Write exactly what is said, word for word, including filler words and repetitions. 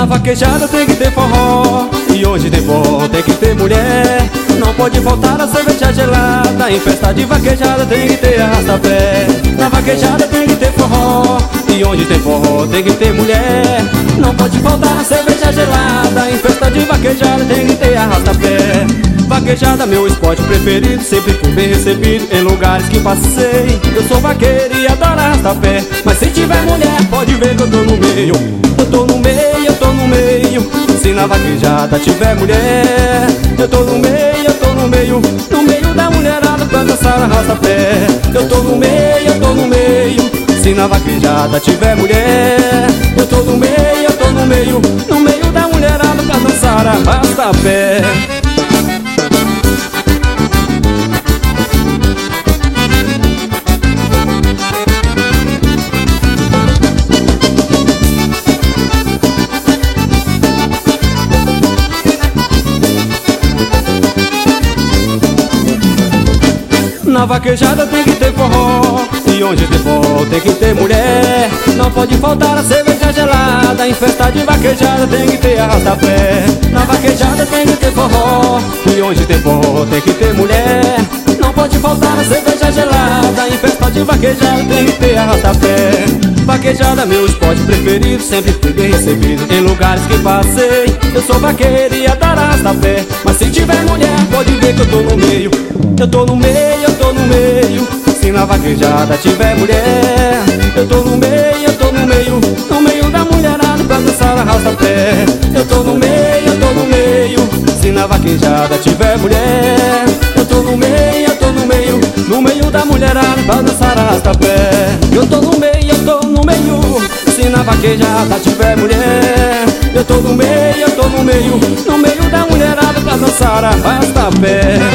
Na vaquejada tem que ter forró, e onde tem forró tem que ter mulher. Não pode faltar a cerveja gelada, em festa de vaquejada tem que ter arrasta-pé. Na vaquejada tem que ter forró, e onde tem forró tem que ter mulher. Não pode faltar a cerveja gelada, em festa de vaquejada tem que ter arrasta-pé. Vaquejada, meu esporte preferido, sempre fui bem recebido em lugares que passei. Eu sou vaqueiro e adoro arrasta-pé, mas se tiver mulher pode ver que eu tô no meio. Eu tô no meio, eu tô no meio. Se na vaquejada tiver mulher, eu tô no meio, eu tô no meio. No meio da mulherada pra dançar arrasta-pé. Eu tô no meio, eu tô no meio. Se na vaquejada tiver mulher, eu tô no meio, eu tô no meio. No meio da mulherada pra dançar arrasta-pé. Na vaquejada tem que ter forró, e onde tem forró tem que ter mulher. Não pode faltar a cerveja gelada, em festa de vaquejada tem que ter arrasta-pé. Na vaquejada tem que ter forró, e onde tem forró tem que ter mulher. Não pode faltar a cerveja gelada, em festa de vaquejada tem que ter arrasta-pé. Vaquejada, meu esporte preferido, sempre fui bem recebido em lugares que passei. Eu sou vaqueiro e adoro arrasta-pé, mas se tiver mulher pode ver que eu tô no meio. Eu tô no meio, eu tô no meio. Se na vaquejada tiver mulher, eu tô no meio, eu tô no meio. No meio da mulherada pra dançar arrasta-pé. Eu tô no meio, eu tô no meio. Se na vaquejada tiver mulher, eu tô no meio, eu tô no meio. No meio da mulherada pra dançar arrasta-pé. Eu tô no meio, eu tô no meio. Se na vaquejada tiver mulher, eu tô no meio, eu tô no meio. No meio da mulherada pra dançar arrasta-pé.